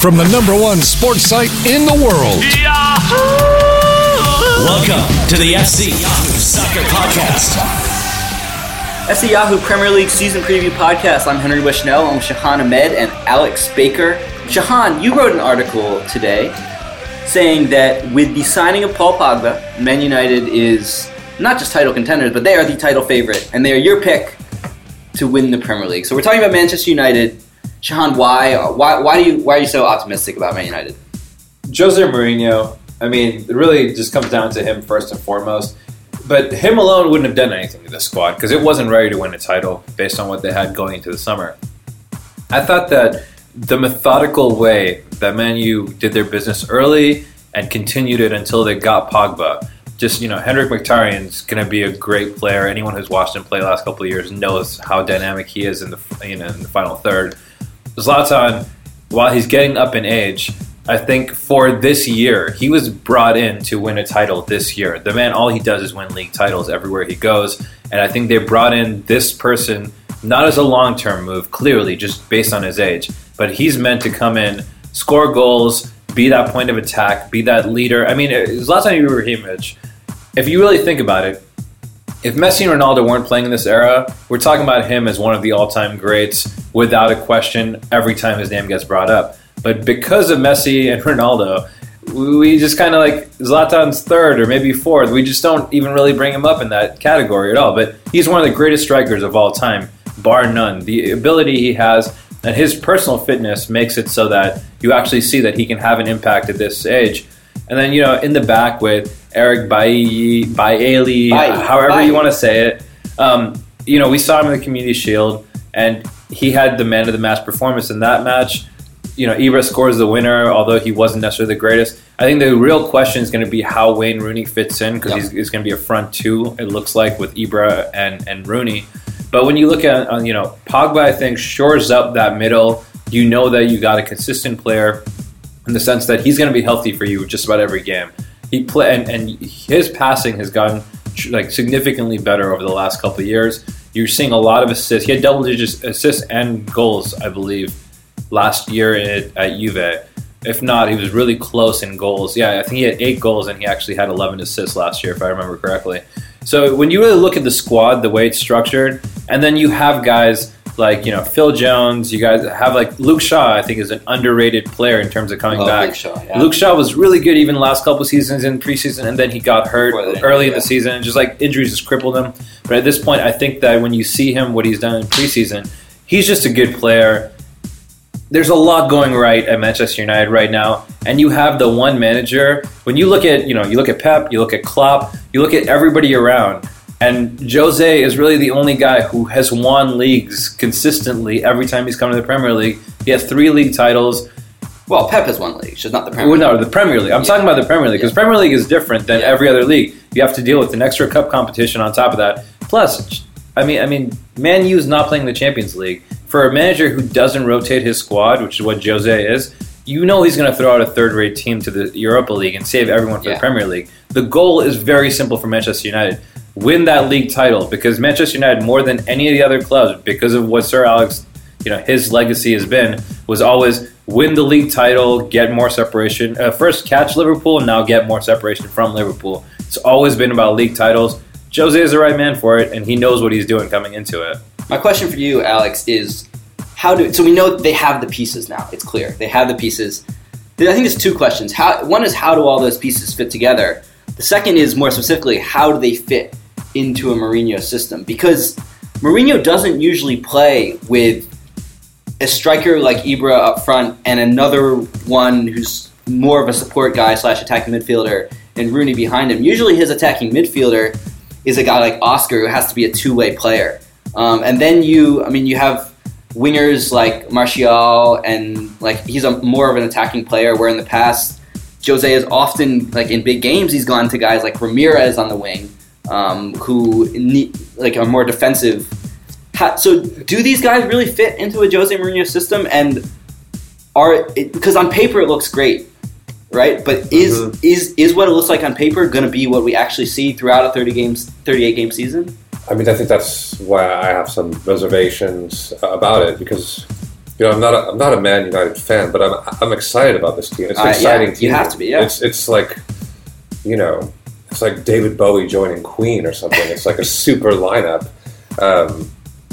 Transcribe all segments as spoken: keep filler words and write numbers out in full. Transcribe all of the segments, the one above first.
from the number one sports site in the world. Yahoo! Welcome to the F C Yahoo Soccer Podcast. F C Yahoo Premier League Season Preview Podcast. I'm Henry Bushnell. I'm Shahan Ahmed and Alex Baker. Shahan, you wrote an article today saying that with the signing of Paul Pogba, Man United is not just title contenders, but they are the title favorite, and they are your pick to win the Premier League. So we're talking about Manchester United. Shahan, why, why, why do you, why are you so optimistic about Man United? Jose Mourinho. I mean, it really just comes down to him first and foremost. But him alone wouldn't have done anything to this squad because it wasn't ready to win a title based on what they had going into the summer. I thought that the methodical way that Man U did their business early and continued it until they got Pogba. Just, you know, Henrik Mkhitaryan's going to be a great player. Anyone who's watched him play the last couple of years knows how dynamic he is in the, you know, in the final third. Zlatan, while he's getting up in age, I think for this year, he was brought in to win a title this year. The man, all he does is win league titles everywhere he goes. And I think they brought in this person, not as a long-term move, clearly, just based on his age. But he's meant to come in, score goals, be that point of attack, be that leader. I mean, Zlatan Ibrahimovic, if you really think about it, if Messi and Ronaldo weren't playing in this era, we're talking about him as one of the all-time greats without a question every time his name gets brought up. But because of Messi and Ronaldo, we just kind of like Zlatan's third or maybe fourth. We just don't even really bring him up in that category at all. But he's one of the greatest strikers of all time, bar none. The ability he has and his personal fitness makes it so that you actually see that he can have an impact at this age. And then, you know, in the back with Eric Bailly, Bailly, however Bailly. you want to say it. Um, you know, we saw him in the Community Shield, and he had the man of the match performance in that match. You know, Ibra scores the winner, although he wasn't necessarily the greatest. I think the real question is going to be how Wayne Rooney fits in, because yep. he's, he's going to be a front two, it looks like, with Ibra and, and Rooney. But when you look at, uh, you know, Pogba, I think, shores up that middle. You know that you got a consistent player in the sense that he's going to be healthy for you just about every game. He play and, and his passing has gotten like significantly better over the last couple of years. You're seeing a lot of assists. He had double-digit assists and goals, I believe, last year at, at Juve. If not, he was really close in goals. Yeah, I think he had eight goals and he actually had eleven assists last year, if I remember correctly. So when you really look at the squad, the way it's structured, and then you have guys like, you know, Phil Jones, you guys have like Luke Shaw, I think is an underrated player in terms of coming Love back. Luke Shaw, yeah. Luke Shaw was really good even last couple seasons in preseason, and then he got hurt early in the season, and just like injuries just crippled him. But at this point, I think that when you see him, what he's done in preseason, he's just a good player. There's a lot going right at Manchester United right now, and you have the one manager. When you look at, you know, you look at Pep, you look at Klopp, you look at everybody around, and Jose is really the only guy who has won leagues consistently every time he's come to the Premier League. He has three league titles. Well, Pep has one league, just not the Premier League. Well, no, the Premier League. I'm yeah. talking about the Premier League, because yeah. Premier League is different than yeah. every other league. You have to deal with an extra cup competition on top of that. Plus, I mean, I mean, Man U is not playing the Champions League. For a manager who doesn't rotate his squad, which is what Jose is, you know he's going to throw out a third-rate team to the Europa League and save everyone for yeah. the Premier League. The goal is very simple for Manchester United. Win that league title, because Manchester United, more than any of the other clubs, because of what Sir Alex, you know, his legacy has been, was always win the league title, get more separation. Uh, first catch Liverpool, now get more separation from Liverpool. It's always been about league titles. Jose is the right man for it, and he knows what he's doing coming into it. My question for you, Alex, is how do... So we know they have the pieces now. It's clear. They have the pieces. I think there's two questions. How, one is, how do all those pieces fit together? The second is, more specifically, how do they fit into a Mourinho system? Because Mourinho doesn't usually play with a striker like Ibra up front and another one who's more of a support guy slash attacking midfielder and Rooney behind him. Usually his attacking midfielder is a guy like Oscar who has to be a two-way player. Um, and then you, I mean, you have wingers like Martial, and like he's a more of an attacking player, where in the past Jose is often, like in big games, he's gone to guys like Ramirez on the wing, um, who need, like are more defensive. How, so do these guys really fit into a Jose Mourinho system? And are, because on paper it looks great, right? But is mm-hmm. is is what it looks like on paper going to be what we actually see throughout a thirty games, thirty-eight game season? I mean, I think that's why I have some reservations about it, because you know, I'm not a, I'm not a Man United fan, but I'm I'm excited about this team. It's an Uh, exciting yeah, team. you have to be, yeah. It's it's like, you know, it's like David Bowie joining Queen or something. It's like a super lineup. Um,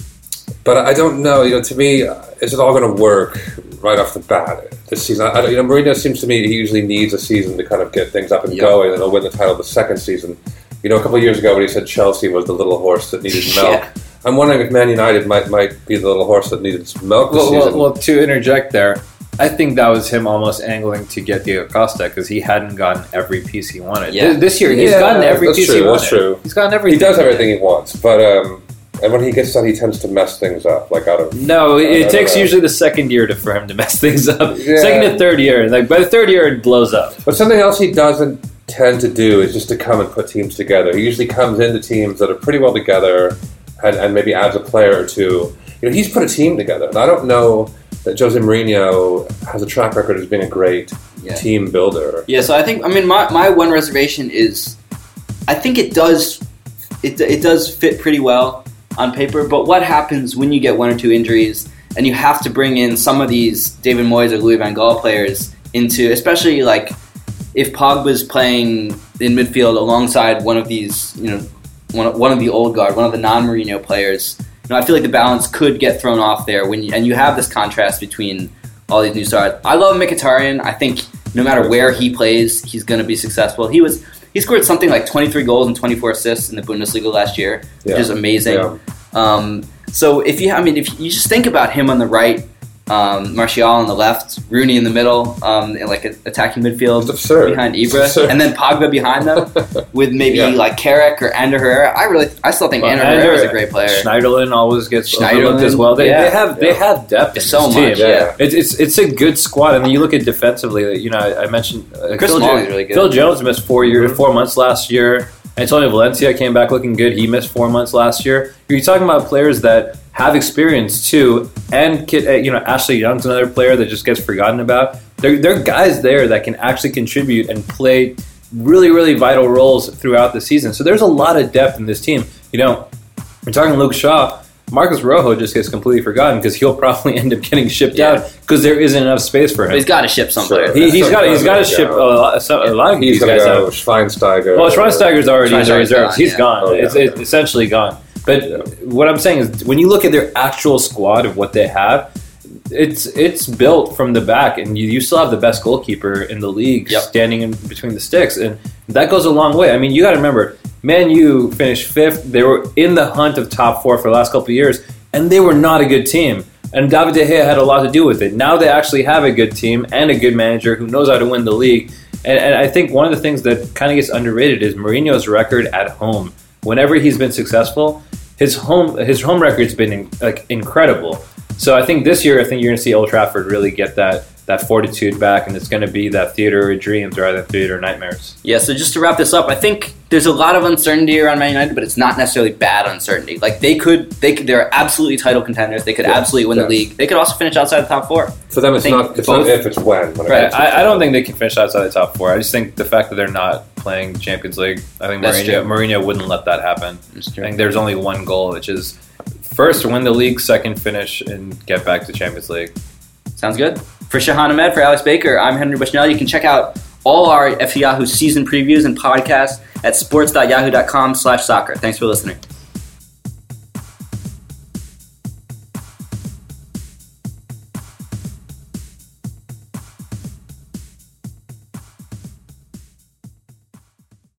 but I don't know. You know, to me, is it all going to work right off the bat this season? I, you know, Mourinho seems to me he usually needs a season to kind of get things up and Yep. going, and he'll win the title the second season. You know, a couple of years ago when he said Chelsea was the little horse that needed milk. Yeah. I'm wondering if Man United might might be the little horse that needed some milk this Well, well, season. well, to interject there, I think that was him almost angling to get Diego Costa because he hadn't gotten every piece he wanted. Yeah. This, this year, he's Yeah, gotten every that's piece true, he that's wanted. true. He's gotten He everything. does everything he wants, but um, and when he gets that, he tends to mess things up, like out of. No, it, I it don't takes know. usually the second year to, for him to mess things up. Yeah. Second to third year, like by the third year, it blows up. But something else he doesn't tend to do is just to come and put teams together. He usually comes into teams that are pretty well together, and, and maybe adds a player or two. You know, he's put a team together, and I don't know that Jose Mourinho has a track record as being a great Yeah. team builder. Yeah, so I think I mean my, my one reservation is I think it does it it does fit pretty well on paper, but what happens when you get one or two injuries and you have to bring in some of these David Moyes or Louis van Gaal players into, especially like if Pogba's playing in midfield alongside one of these, you know, one of, one of the old guard, one of the non-Mourinho players, you know, I feel like the balance could get thrown off there when you, and you have this contrast between all these new stars. I love Mkhitaryan. I think no matter where he plays, he's going to be successful. He was he scored something like twenty-three goals and twenty-four assists in the Bundesliga last year, Yeah. which is amazing. Yeah. Um, so if you, I mean, if you just think about him on the right, um, Martial on the left, Rooney in the middle, um, and like a, attacking midfield It's absurd. behind It's Ibra, absurd. and then Pogba behind them with maybe Yeah. like Carrick or Ander Herrera. I really, I still think Well, Ander Ander- Herrera is a great player. Schneiderlin always gets Schneiderlin, overlooked as well. They, yeah. they have they Yeah. have depth in So this much, team. yeah. It's, it's it's a good squad, and then you look at defensively. You know, I, I mentioned uh, Chris Phil, Smalley's Jo- really good. Phil Jones missed four years, four months last year. Antonio Valencia came back looking good. He missed four months last year. You're talking about players that have experience too, and Kid, uh, you know, Ashley Young's another player that just gets forgotten about. There, there are guys there that can actually contribute and play really, really vital roles throughout the season. So there's a lot of depth in this team. You know, we're talking Luke Shaw. Marcus Rojo just gets completely forgotten because he'll probably end up getting shipped Yeah. out because there isn't enough space for But him. he's got to ship some Sure. players. He, he's So got he's got to yeah. ship a lot, some, a lot of He's these going to guys go out. Schweinsteiger. Well, Schweinsteiger's already in the Schweinsteiger's reserves. gone, He's yeah. gone. Oh, yeah. It's, it's essentially gone. But Yeah. what I'm saying is, when you look at their actual squad of what they have, it's it's built from the back, and you, you still have the best goalkeeper in the league Yep. standing in between the sticks, and that goes a long way. I mean, you got to remember, Man U finished fifth. They were in the hunt of top four for the last couple of years, and they were not a good team. And David De Gea had a lot to do with it. Now they actually have a good team and a good manager who knows how to win the league. And, and I think one of the things that kind of gets underrated is Mourinho's record at home. Whenever he's been successful, his home his home record's been like incredible. So I think this year, I think you're going to see Old Trafford really get that that fortitude back, and it's going to be that theater of dreams rather than theater of nightmares. Yeah, so just to wrap this up, I think there's a lot of uncertainty around Man United, but it's not necessarily bad uncertainty. Like they could, they could, they're absolutely title contenders. They could Yes, absolutely win yes. the league. They could also finish outside the top four. For them, it's I think not. It's both- not if, it's when. when it Right. comes to I, I don't think they can finish outside the top four. I just think the fact that they're not playing the Champions League, I think That's Mourinho, true. Mourinho wouldn't let that happen. That's I true. think there's only one goal, which is first to win the league, second finish, and get back to Champions League. Sounds good. For Shahan Ahmed, for Alex Baker, I'm Henry Bushnell. You can check out all our F C Yahoo season previews and podcasts at sports dot yahoo dot com slash soccer. Thanks for listening.